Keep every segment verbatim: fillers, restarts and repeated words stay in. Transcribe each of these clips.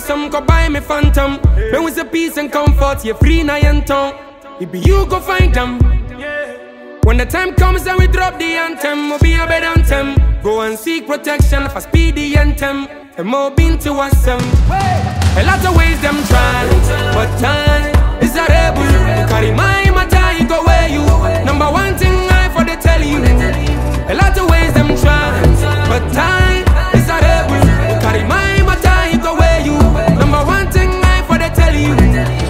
some, go buy me phantom. When with the peace and comfort, you're free now and tongue. It be you go find them. When the time comes and we drop the anthem, we'll be a better anthem. Go and seek protection for speedy anthem. And more been to us some. A lot of ways them try, but time is a rebel. You carry my matter, you go where you. Number one thing I for they tell you. A lot of ways them try, but time is a rebel. You carry my matter, you go where you. Number one thing I for they tell you.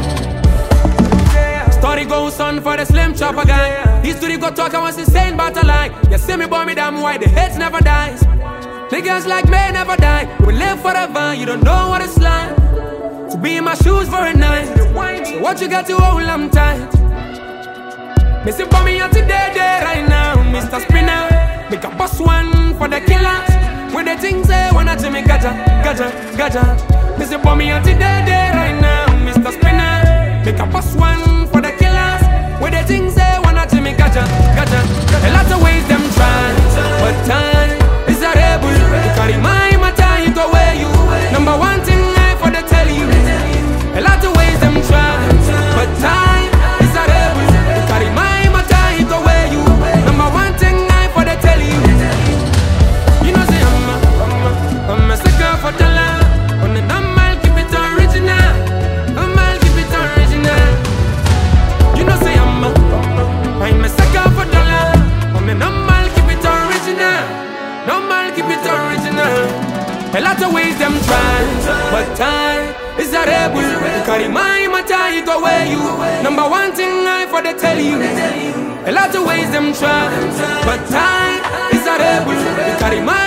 Story goes on for the slim chopper guy. History go talk, I was insane but a lie. You see me boy me damn why the hate never dies. Niggas like me never die. We live forever, you don't know what it's like to be in my shoes for a night. So what you got to hold, I'm tight. Missing for me out today, day right now, Mister Spinner. Make a boss one for the killers. When the things say, wanna Jimmy gaja, gaja, gaja. Missing for me out today, day right now, Mister Spinner. Make a boss one for the killers. When the things say, wanna Jimmy gaja, gaja. A lot of ways them try, but time is a rebel. You carry my matter, you go where you. Number one thing I for the tell you. A lot of ways them try, but time is a rebel. You carry my matter, you go where you. Number one thing I for the tell you. You know say I'm a, I'm a, I'm a sucker for dollar. On the number I'll keep it original. I'll keep it original. You know say I'm a, I'm a sucker for dollar. On the number I'll keep it original. Number keep it original. A lot of ways them try, but time is a rebel. You carry my matter, you go where you. Number one thing I for the tell you. A lot of ways them try, but time is a rebel. You carry my